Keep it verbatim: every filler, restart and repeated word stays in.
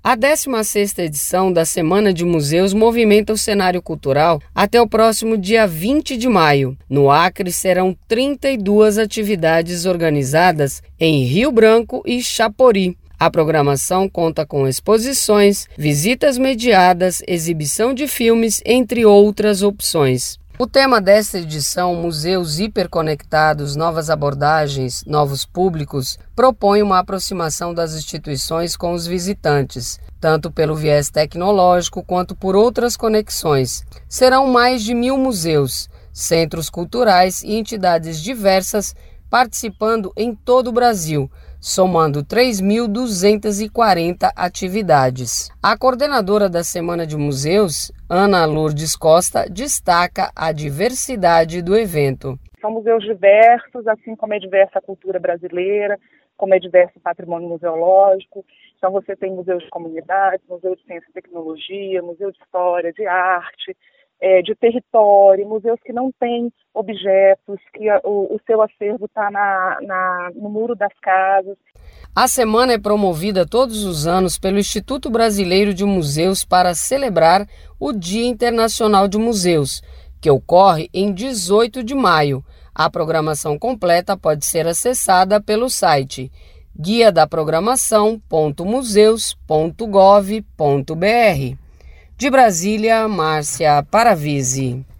A décima sexta edição da Semana de Museus movimenta o cenário cultural até o próximo dia vinte de maio. No Acre serão trinta e duas atividades organizadas em Rio Branco e Chapori. A programação conta com exposições, visitas mediadas, exibição de filmes, entre outras opções. O tema desta edição, Museus Hiperconectados, Novas Abordagens, Novos Públicos, propõe uma aproximação das instituições com os visitantes, tanto pelo viés tecnológico quanto por outras conexões. Serão mais de mil museus, centros culturais e entidades diversas participando em todo o Brasil, somando três mil duzentas e quarenta atividades. A coordenadora da Semana de Museus, Ana Lourdes Costa, destaca a diversidade do evento. São museus diversos, assim como é diversa a cultura brasileira, como é diverso o patrimônio museológico. Então você tem museus de comunidades, museu de ciência e tecnologia, museu de história, de arte, É, de território, museus que não têm objetos, que a, o, o seu acervo está na, na, no muro das casas. A semana é promovida todos os anos pelo Instituto Brasileiro de Museus para celebrar o Dia Internacional de Museus, que ocorre em dezoito de maio. A programação completa pode ser acessada pelo site guia da programação ponto museus ponto gov ponto br. De Brasília, Márcia Paravisi.